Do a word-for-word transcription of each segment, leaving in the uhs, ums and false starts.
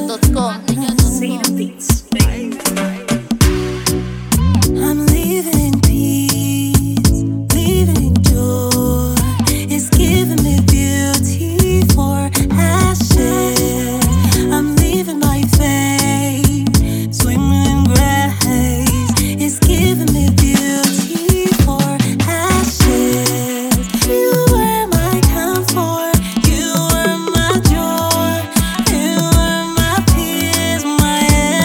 dot com. I'm leaving in peace, leaving in joy. It's giving me beauty for ashes. I'm leaving my faith, swimming in grace. It's giving me beauty for ashes. You were my comfort, you were my joy, you were my peace, my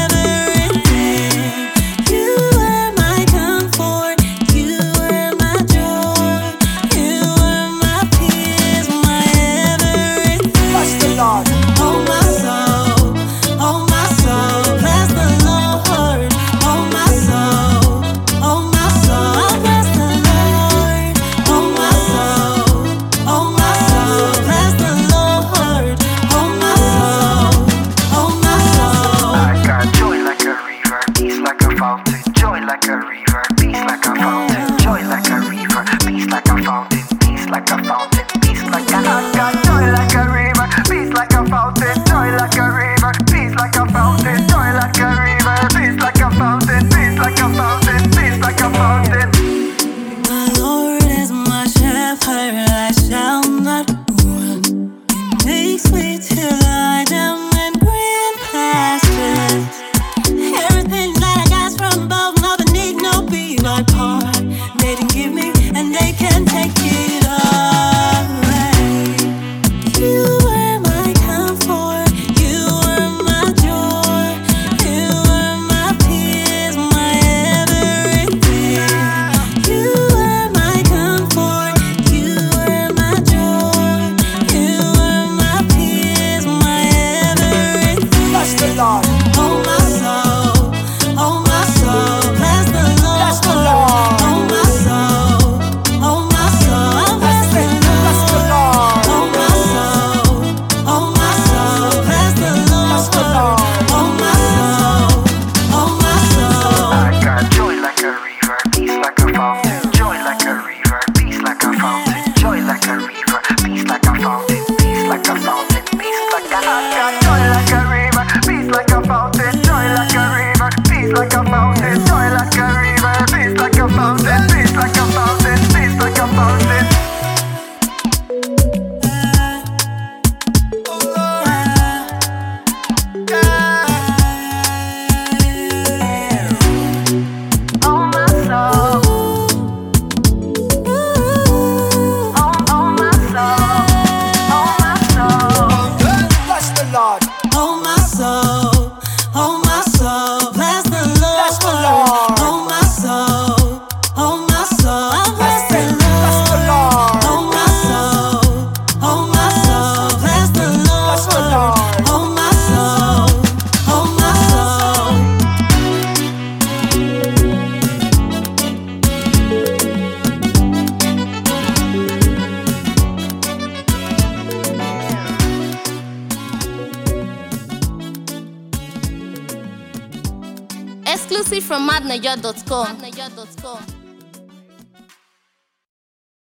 everything. You were my comfort, you were my joy, you were my peace, my everything. Bless the Lord. Oh my soul, oh my soul, bless the Lord. Oh my soul, oh my soul, bless the Lord. Oh my soul, oh my soul, bless the Lord. Oh my soul, oh my soul. I got joy like a river, peace like a fountain. Joy like a river, peace like a fountain. Joy like a river, peace like a fountain. Peace like a fountain, peace like a. I got joy like a river, peace like a fountain. Joy like a river, peace like a fountain. Joy like a river, peace like a fountain. Peace like a fountain, peace like a fountain. The Lord is my shepherd, I shall not want. He makes me to lie down in green pastures. Everything that I got from above, nothing need no be my part. They didn't give me, and they can't take it away. You were my comfort, you were my joy, you were my peace, my everything. You were my comfort, you were my joy, you were my peace, my everything. Bless the Lord. Oh my soul, oh my soul, bless the Lord. Bless the Lord. Oh my soul, oh my soul, bless the Bless the Lord. Lord. Oh my soul, oh my soul, bless the Bless the Lord. Lord. Oh my soul, oh my soul. I got joy like a river, peace like a fountain. Joy like a river, peace like a fountain. Joy like a river, peace like a fountain. Peace like a fountain, peace like a. I got joy like a river, peace like a fountain. Joy like a river, peace like a fountain. Joy like a river, peace like a fountain. Peace like a fountain, peace like a fountain. Oh my soul, oh oh my soul, oh my soul. Bless the Lord. Oh my soul, oh my soul, bless the Lord. Bless the Lord. Oh my soul, oh my soul, bless the Bless the Lord. Lord. Oh my soul, oh my soul, bless the Bless the Lord. Lord. Oh my soul, oh my soul. Exclusive from madnaja dot com.